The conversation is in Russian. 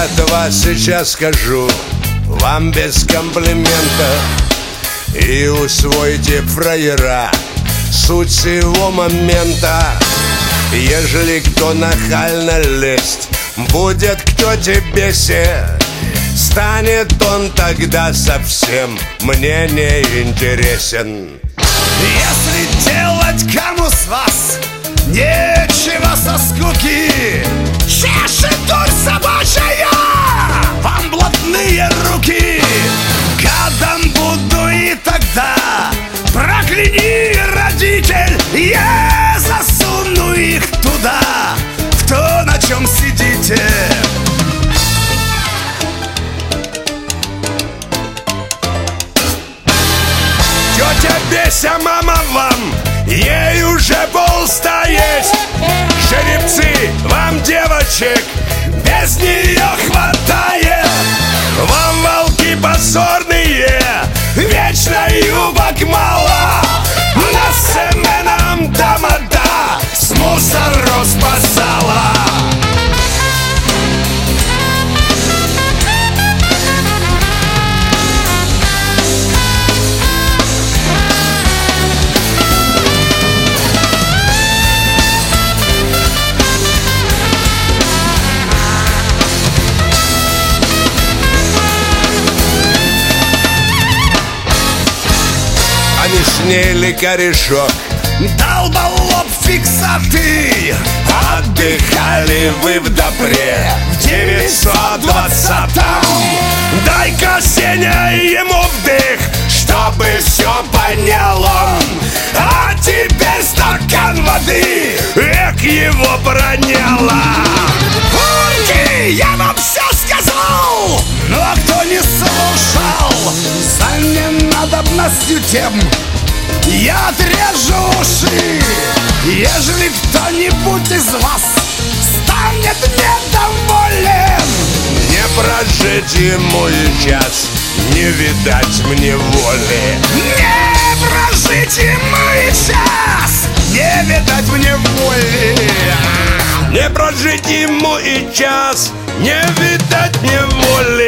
этого сейчас скажу вам без комплимента. И усвойте, фраера, суть всего момента. Ежели кто нахально лезть будет, кто тебе бесит, станет он тогда совсем мне не интересен. Если делать кому с вас нечего со скуки, чешет дурь собачья вам блатные руки. Гадом буду и тогда, прокляни, родитель, я засуну их туда, в то, на чем сидите. Тетя Беся, мама вам, ей уже полста есть. Жеребцы, вам девочек без нее хватает. Вам волки позорные, вечно юбок мало. Нас семенам тамада с мусору спасала. Они сняли корешок, долболоб фиксаты. отдыхали вы в Добре в 920-м. Дай-ка, Сеня, ему вдых, чтобы все понял он. А теперь стакан воды, эк, его проняло. Урки, я вам все сказал, но кто не слушал, за ненадобностью тем я отрежу уши. Ежели кто-нибудь из вас станет недоволен, не прожить ему и час, не видать мне воли. не прожить ему и час, не видать мне воли. Не прожить ему и час, не видать мне воли.